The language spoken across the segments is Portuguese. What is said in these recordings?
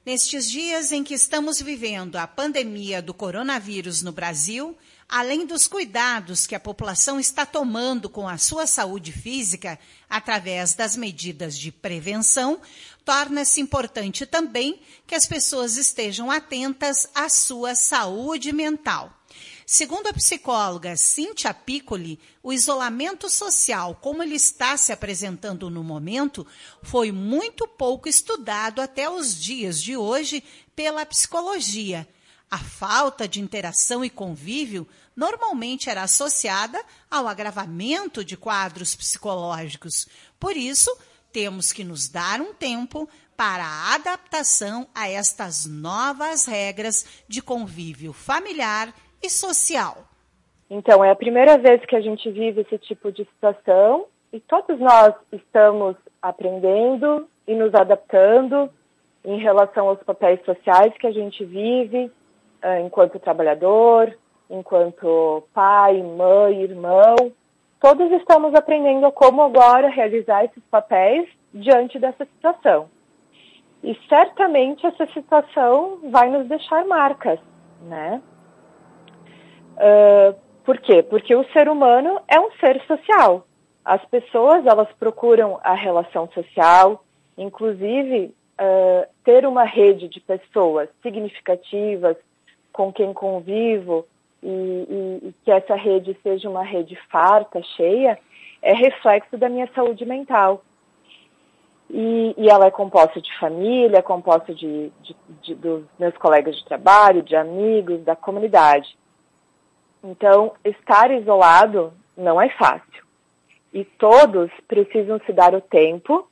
Nestes dias em que estamos vivendo a pandemia do coronavírus no Brasil, além dos cuidados que a população está tomando com a sua saúde física através das medidas de prevenção, torna-se importante também que as pessoas estejam atentas à sua saúde mental. Segundo a psicóloga Cíntia Piccoli, o isolamento social, como ele está se apresentando no momento, foi muito pouco estudado até os dias de hoje pela psicologia. A falta de interação e convívio normalmente era associada ao agravamento de quadros psicológicos. Por isso, temos que nos dar um tempo para a adaptação a estas novas regras de convívio familiar e social. Então, é a primeira vez que a gente vive esse tipo de situação e todos nós estamos aprendendo e nos adaptando em relação aos papéis sociais que a gente vive enquanto trabalhador, enquanto pai, mãe, irmão. Todos estamos aprendendo como agora realizar esses papéis diante dessa situação. E certamente essa situação vai nos deixar marcas, né? Por quê? Porque o ser humano é um ser social. As pessoas, elas procuram a relação social, inclusive ter uma rede de pessoas significativas com quem convivo e que essa rede seja uma rede farta, cheia, é reflexo da minha saúde mental. E ela é composta de família, é composta dos meus colegas de trabalho, de amigos, da comunidade. Então, estar isolado não é fácil. E todos precisam se dar o tempo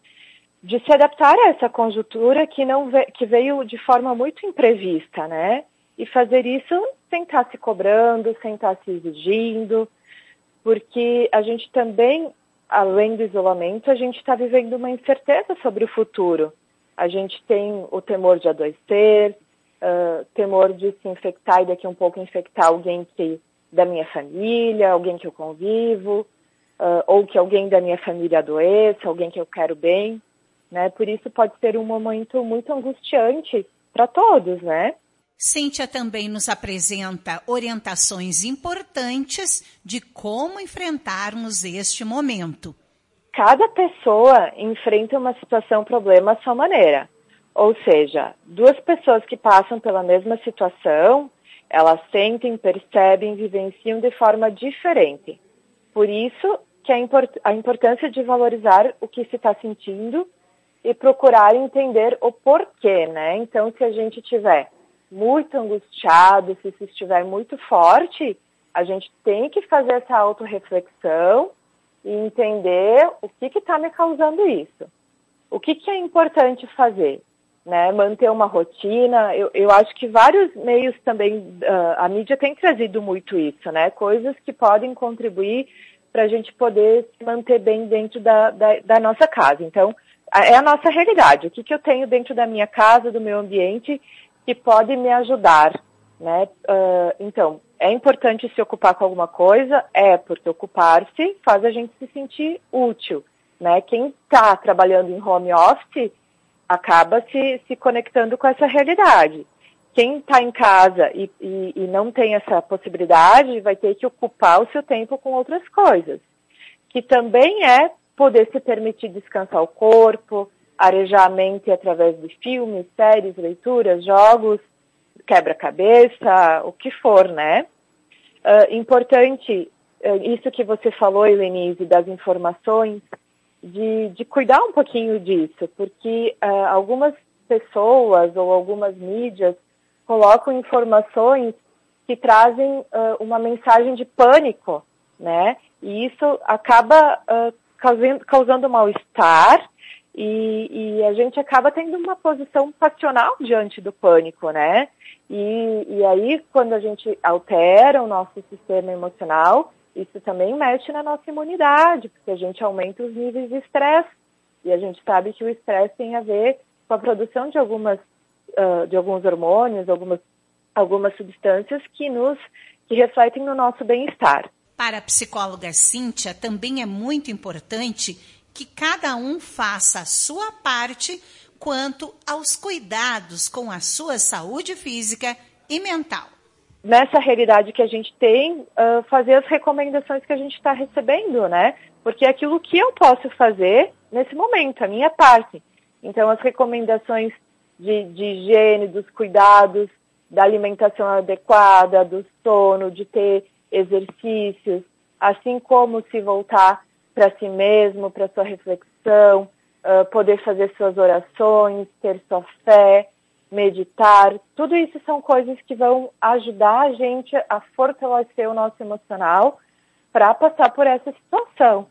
de se adaptar a essa conjuntura que veio de forma muito imprevista, né? E fazer isso sem estar se cobrando, sem estar se exigindo, porque a gente também, além do isolamento, a gente está vivendo uma incerteza sobre o futuro. A gente tem o temor de adoecer, temor de se infectar e daqui a um pouco infectar alguém da minha família, alguém que eu convivo, ou que alguém da minha família adoeça, alguém que eu quero bem, né? Por isso pode ser um momento muito angustiante para todos, né? Cíntia também nos apresenta orientações importantes de como enfrentarmos este momento. Cada pessoa enfrenta uma situação, problema à sua maneira. Ou seja, duas pessoas que passam pela mesma situação, elas sentem, percebem, vivenciam de forma diferente. Por isso que a importância de valorizar o que se está sentindo e procurar entender o porquê, né? Então, se a gente tiver muito angustiado, se isso estiver muito forte, a gente tem que fazer essa autorreflexão e entender o que está me causando isso. O que é importante fazer? Né? Manter uma rotina. Eu acho que vários meios também, a mídia tem trazido muito isso, né? Coisas que podem contribuir para a gente poder se manter bem dentro da nossa casa. Então, é a nossa realidade. O que eu tenho dentro da minha casa, do meu ambiente, que pode me ajudar, né? Então, é importante se ocupar com alguma coisa, porque ocupar-se faz a gente se sentir útil, né? Quem está trabalhando em home office acaba se conectando com essa realidade. Quem está em casa e não tem essa possibilidade vai ter que ocupar o seu tempo com outras coisas, que também é poder se permitir descansar o corpo, arejar a mente através de filmes, séries, leituras, jogos, quebra-cabeça, o que for, né? Importante, isso que você falou, Helenise, das informações, de cuidar um pouquinho disso, porque algumas pessoas ou algumas mídias colocam informações que trazem uma mensagem de pânico, né? E isso acaba causando mal-estar, e a gente acaba tendo uma posição passional diante do pânico, né? E aí, quando a gente altera o nosso sistema emocional, isso também mexe na nossa imunidade, porque a gente aumenta os níveis de estresse. E a gente sabe que o estresse tem a ver com a produção de alguns hormônios, algumas substâncias que refletem no nosso bem-estar. Para a psicóloga Cíntia, também é muito importante que cada um faça a sua parte quanto aos cuidados com a sua saúde física e mental. Nessa realidade que a gente tem, fazer as recomendações que a gente está recebendo, né? Porque é aquilo que eu posso fazer nesse momento, a minha parte. Então, as recomendações de higiene, dos cuidados, da alimentação adequada, do sono, de ter exercícios, assim como se voltar para si mesmo, para sua reflexão, poder fazer suas orações, ter sua fé, meditar, tudo isso são coisas que vão ajudar a gente a fortalecer o nosso emocional para passar por essa situação.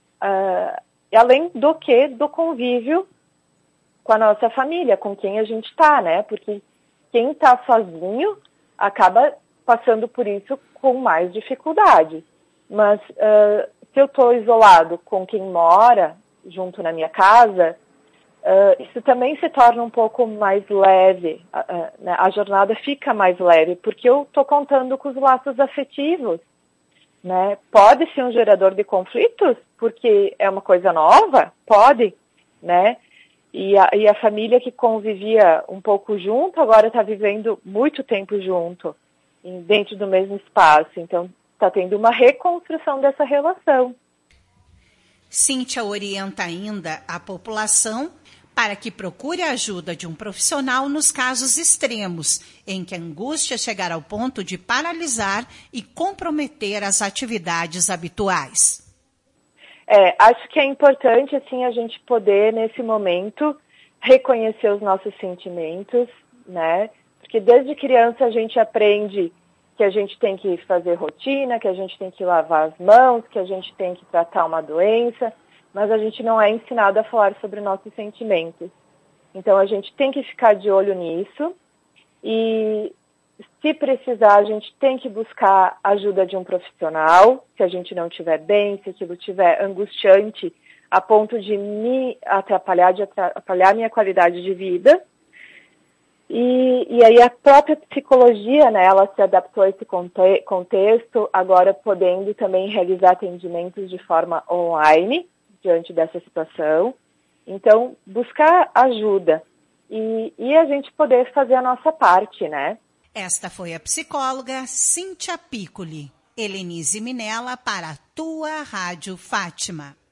E além do convívio com a nossa família, com quem a gente está, né? Porque quem está sozinho acaba passando por isso com mais dificuldade. Mas se eu estou isolado com quem mora junto na minha casa, isso também se torna um pouco mais leve, né? A jornada fica mais leve, porque eu estou contando com os laços afetivos, né? Pode ser um gerador de conflitos, porque é uma coisa nova? Pode, né? E a família que convivia um pouco junto, agora está vivendo muito tempo junto, dentro do mesmo espaço. Então, está tendo uma reconstrução dessa relação. Cíntia orienta ainda a população para que procure a ajuda de um profissional nos casos extremos, em que a angústia chegar ao ponto de paralisar e comprometer as atividades habituais. Acho que é importante, assim, a gente poder, nesse momento, reconhecer os nossos sentimentos, né? Porque desde criança a gente aprende que a gente tem que fazer rotina, que a gente tem que lavar as mãos, que a gente tem que tratar uma doença, mas a gente não é ensinado a falar sobre nossos sentimentos. Então, a gente tem que ficar de olho nisso e, se precisar, a gente tem que buscar a ajuda de um profissional, se a gente não estiver bem, se aquilo estiver angustiante a ponto de me atrapalhar, a minha qualidade de vida. E aí a própria psicologia, né, ela se adaptou a esse contexto, agora podendo também realizar atendimentos de forma online, diante dessa situação. Então, buscar ajuda e a gente poder fazer a nossa parte, né? Esta foi a psicóloga Cíntia Piccoli. Helenise Minella para a tua Rádio Fátima.